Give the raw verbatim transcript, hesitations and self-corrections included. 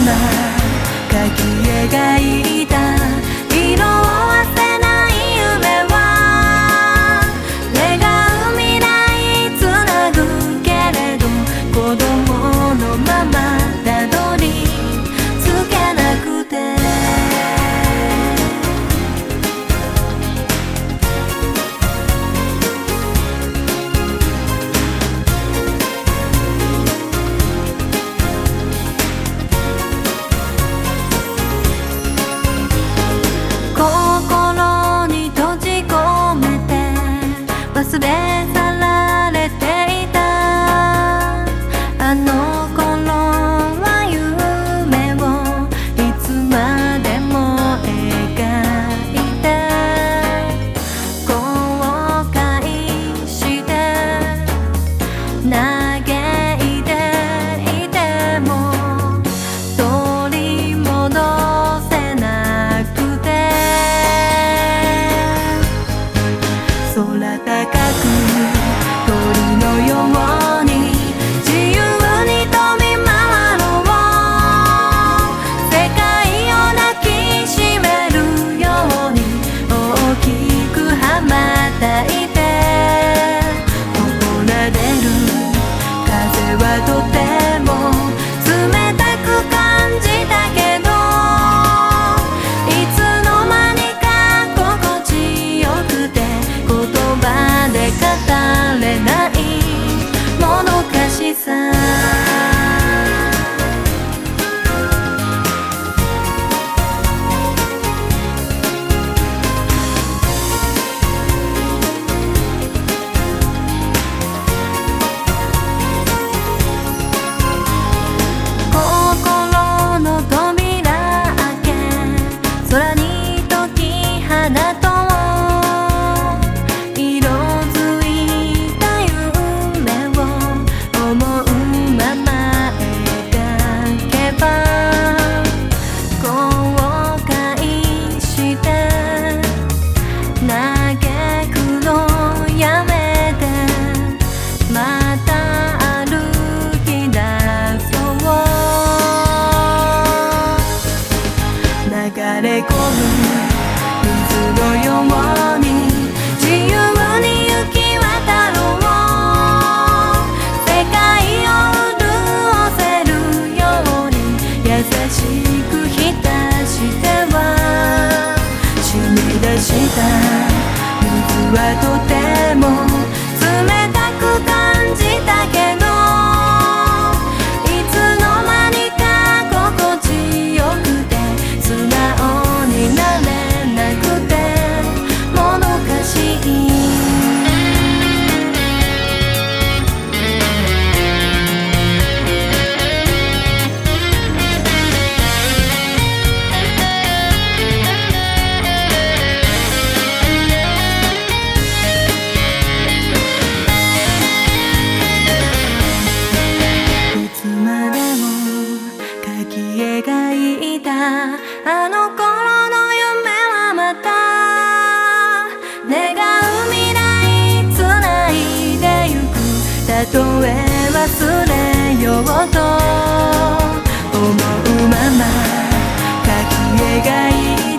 ま描き描いた色あせない夢は願う未来つなぐけれど子供のままたどり着けなくて心に閉じ込めて忘れ去られていたあの頃は夢をいつまでも描いて後悔して嘆いていても取り戻せなくて空高く鳥のように自由に飛び回ろう世界を抱きしめるように大きく羽ばたいて放られる風はとても冷たく感じたけどいつの間にか心地よくて言葉で語れないもどかしさ心の扉開け空に解き放とう色づいた夢を思うまま描けば後悔して嘆くのやめてまた歩き出そう流れ込む水のように自由に行き渡ろう世界を潤せるように優しく浸しては染み出した水はとても冷たく感じたけどいつの間にか心地よくて素直になれなくてもどかしいいつまでも描き描いたあの頃の夢はまた願う未来つないでゆくたとえ忘れようと思うまま描き描いた